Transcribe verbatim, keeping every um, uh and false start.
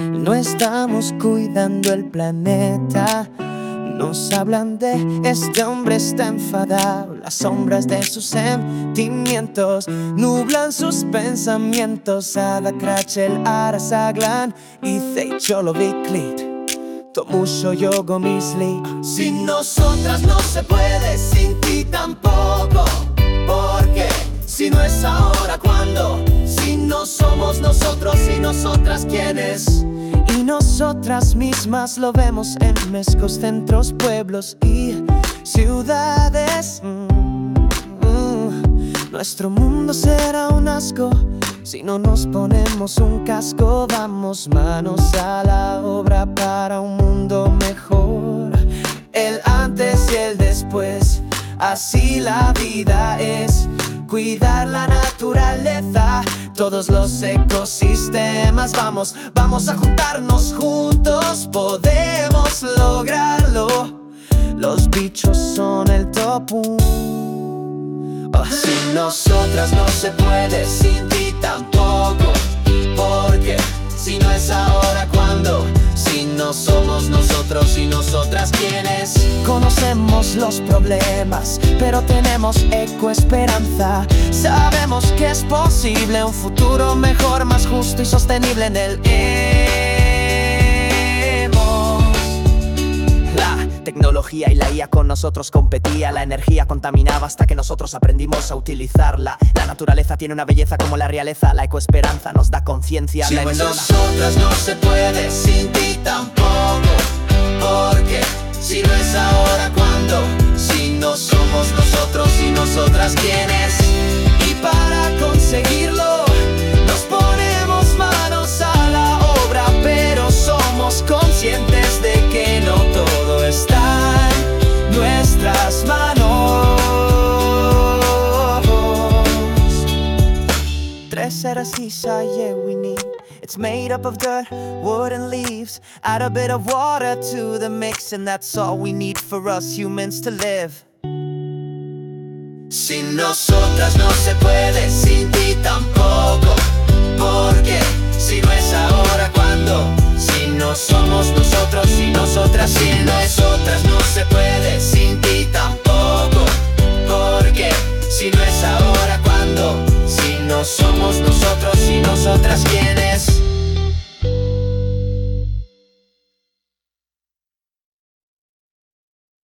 No estamos cuidando el planeta. Nos hablan de este hombre está enfadado. Las sombras de sus sentimientos nublan sus pensamientos. Ada Krachel Arasaglan Ithei Choloviclit Tomusho Yogo Misli. Sin nosotras no se puede, sin ti tampoco. Porque si no es ahora, ¿cuándo? Si no somos nosotros y nosotras, ¿quiénes? Y nosotras mismas lo vemos en mezcos, centros, pueblos y ciudades. mm, mm. Nuestro mundo será un asco si no nos ponemos un casco. Vamos manos a la obra para un mundo mejor. El antes y el después, así la vida es. Cuidar la naturaleza, todos los ecosistemas. Vamos, vamos a juntarnos juntos, podemos lograrlo. Los bichos son el top uno. Oh, sin nosotras no se puede, sin ti tampoco. Porque si no es ahora, ¿cuándo? Si no somos nosotros y nosotras, ¿quiénes? Conocemos los problemas, pero tenemos ecoesperanza. Sabemos que es posible un futuro mejor, más justo y sostenible en el hemos. La tecnología y la I A con nosotros competía. La energía contaminaba hasta que nosotros aprendimos a utilizarla. La naturaleza tiene una belleza como la realeza. La ecoesperanza nos da conciencia. Sin nosotras no se puede, sin ti tampoco. Porque si no es ahora, ¿cuándo? Si no somos nosotros y nosotras, ¿quiénes? Y para conseguirlo nos ponemos manos a la obra, pero somos conscientes de que no todo está en nuestras manos. Tres eras isa, yeah, we need. It's made up of dirt, wood and leaves. Add a bit of water to the mix, and that's all we need for us humans to live. Sin nosotras no se puede, sin ti tampoco. Porque si no es ahora, ¿cuándo? Si no somos nosotros y nosotras, sin nosotras no se puede, sin ti tampoco. Porque si no es ahora, ¿cuándo? Si no somos nosotros y nosotras, ¿quiénes?